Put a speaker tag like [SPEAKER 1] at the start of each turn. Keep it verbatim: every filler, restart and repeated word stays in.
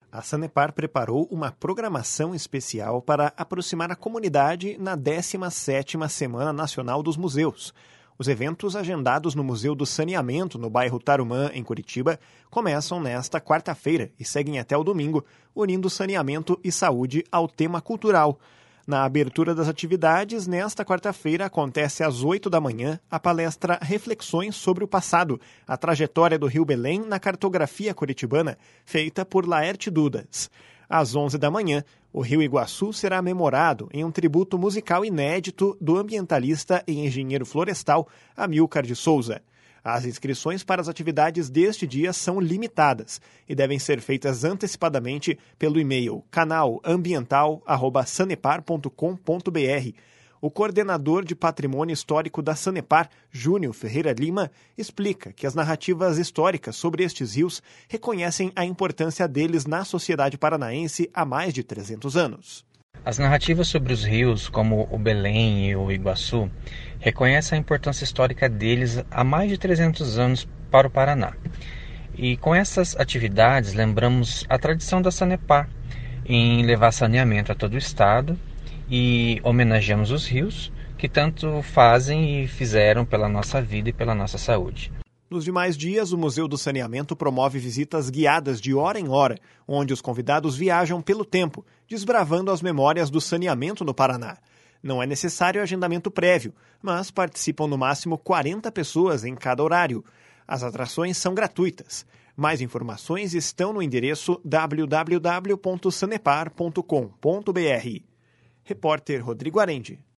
[SPEAKER 1] A Sanepar preparou uma programação especial para aproximar a comunidade na décima sétima Semana Nacional dos Museus. Os eventos agendados no Museu do Saneamento, no bairro Tarumã, em Curitiba, começam nesta quarta-feira e seguem até o domingo, unindo saneamento e saúde ao tema cultural. Na abertura das atividades, nesta quarta-feira, acontece às oito da manhã a palestra Reflexões sobre o Passado, a trajetória do Rio Belém na cartografia curitibana, feita por Laerte Dudas. Às onze da manhã, o Rio Iguaçu será memorado em um tributo musical inédito do ambientalista e engenheiro florestal Amilcar de Souza. As inscrições para as atividades deste dia são limitadas e devem ser feitas antecipadamente pelo e-mail canal ambiental arroba sanepar ponto com ponto b r. O coordenador de Patrimônio Histórico da Sanepar, Júnior Ferreira Lima, explica que as narrativas históricas sobre estes rios reconhecem a importância deles na sociedade paranaense há mais de trezentos anos.
[SPEAKER 2] As narrativas sobre os rios, como o Belém e o Iguaçu, reconhecem a importância histórica deles há mais de trezentos anos para o Paraná. E com essas atividades lembramos a tradição da Sanepar em levar saneamento a todo o estado e homenageamos os rios que tanto fazem e fizeram pela nossa vida e pela nossa saúde.
[SPEAKER 1] Nos demais dias, o Museu do Saneamento promove visitas guiadas de hora em hora, onde os convidados viajam pelo tempo, desbravando as memórias do saneamento no Paraná. Não é necessário agendamento prévio, mas participam no máximo quarenta pessoas em cada horário. As atrações são gratuitas. Mais informações estão no endereço w w w ponto sanepar ponto com ponto b r. Repórter Rodrigo Arendi.